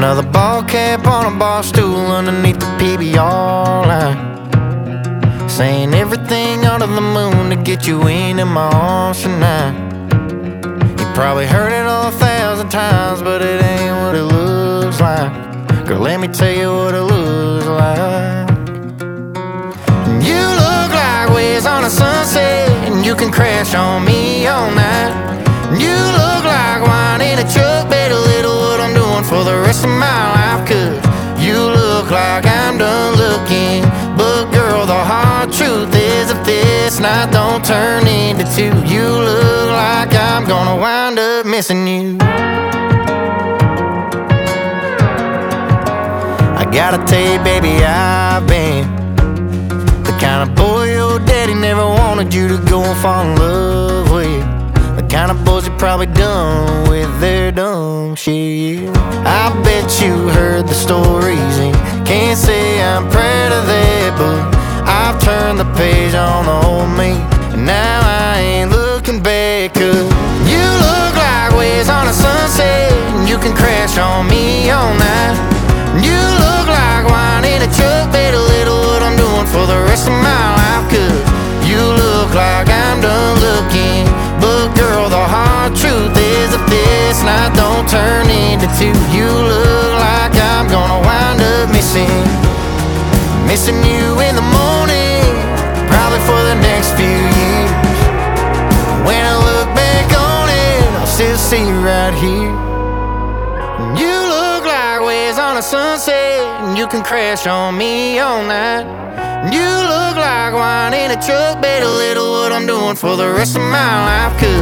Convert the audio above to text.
Another ball cap on a bar stool underneath the PBR line, saying everything under the moon to get you in my arms tonight. You probably heard it 1,000 times, but it ain't what it looks like. Girl, let me tell you what it looks like. You look like waves on a sunset, and you can crash on me all night. You look like wine in a truck, better little what I'm doing for the rest of my life. Cause you look like I'm done looking, but girl, the hard truth is if this night don't turn into two, you look like I'm gonna wind up missing you. I gotta tell you, baby, I've been the kind of boy your daddy never wanted you to go and fall in love with. The kind of boys you probably done with their dumb shit. I bet you heard the stories and can't say I'm proud of that, but I've turned the page on the old me, and now I ain't looking back. Cause you look like waves on a sunset, and you can crash on me all night. You look like wine in a truck, better little what I'm doing for the rest of my life. Cause you look like I'm done looking, but girl, the hard truth is if this night don't turn into two, you look like I'm gonna wind up missing you in the morning, probably for the next few years. When I look back on it, I'll still see you right here. You look like waves on a sunset, and you can crash on me all night. You look like wine in a truck, better little what I'm doing for the rest of my life. Cause